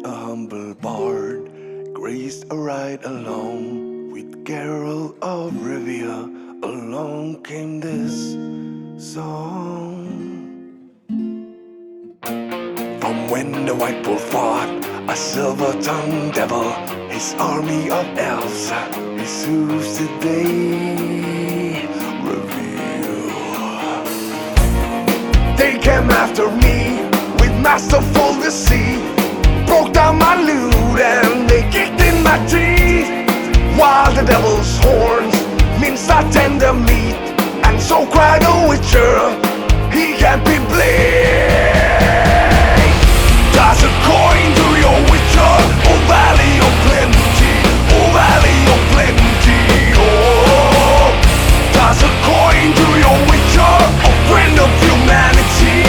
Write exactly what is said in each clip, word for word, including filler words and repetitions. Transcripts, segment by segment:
a humble bard, graced a ride along with Geralt of Rivia. Along came this song. From when the White Wolf fought a silver-tongued devil, his army of elves, his hooves did they reveal. They came after me with masterful deceit, broke down my loot and they kicked in my teeth, while the devil's horns minced our tender meat, and so cried the Witcher, he can't be blamed. Toss a coin to your Witcher, oh Valley of Plenty, oh Valley of Plenty, oh. Toss a coin to your Witcher, a friend of humanity.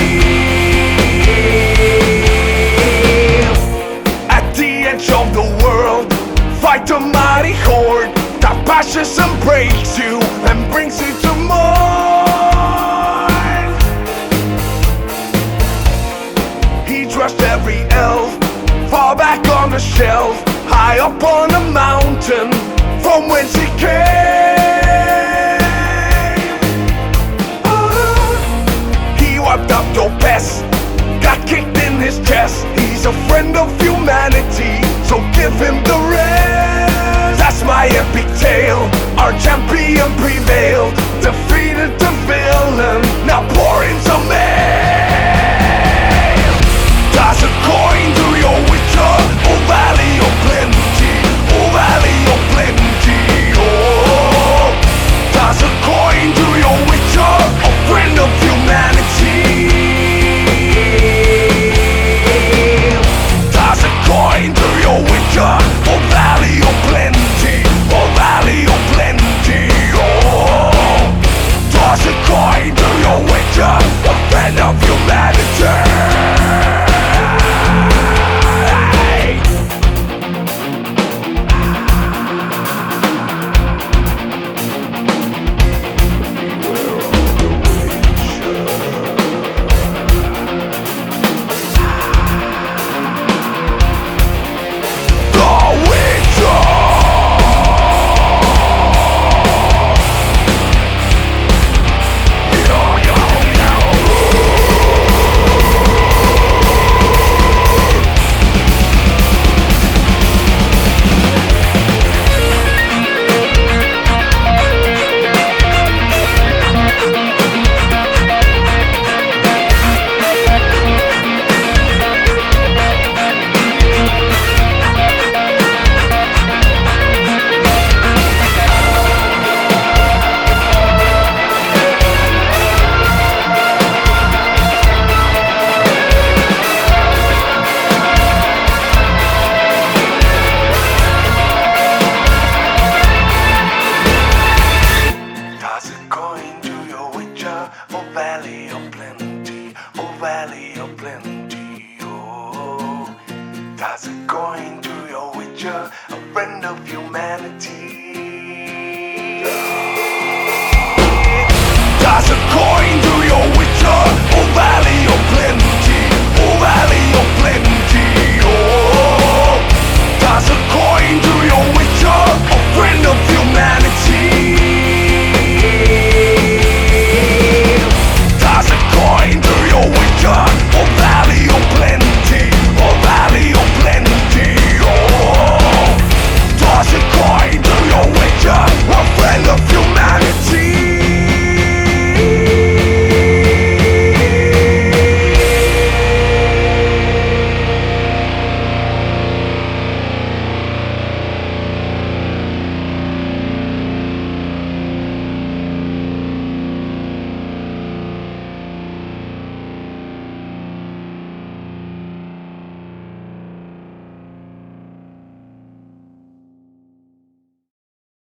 At the edge of the world, fight a mighty horde that bashes and breaks you and brings you to mourn. He trushed every elf far back on the shelf, high up on a mountain from whence he came. Ah, he wiped up your pest, got kicked in his chest. He's a friend of humanity, so give him the rest. That's my epic tale, our champion prevailed, defeated the villain, now pour in some ale. Toss a coin to your Witcher, oh Valley of Plenty, oh Valley of Plenty, oh. Toss a coin to your Witcher, a friend of humanity. Toss a coin to your Witcher, oh Valley of Plenty, oh Valley of Plenty, oh. Toss a coin to your Witcher, a friend of humanity. Oh Valley of Plenty, oh Valley of Plenty, oh. Toss a coin to your Witcher, a friend of humanity. Toss a coin to your Witcher, oh Valley of Plenty.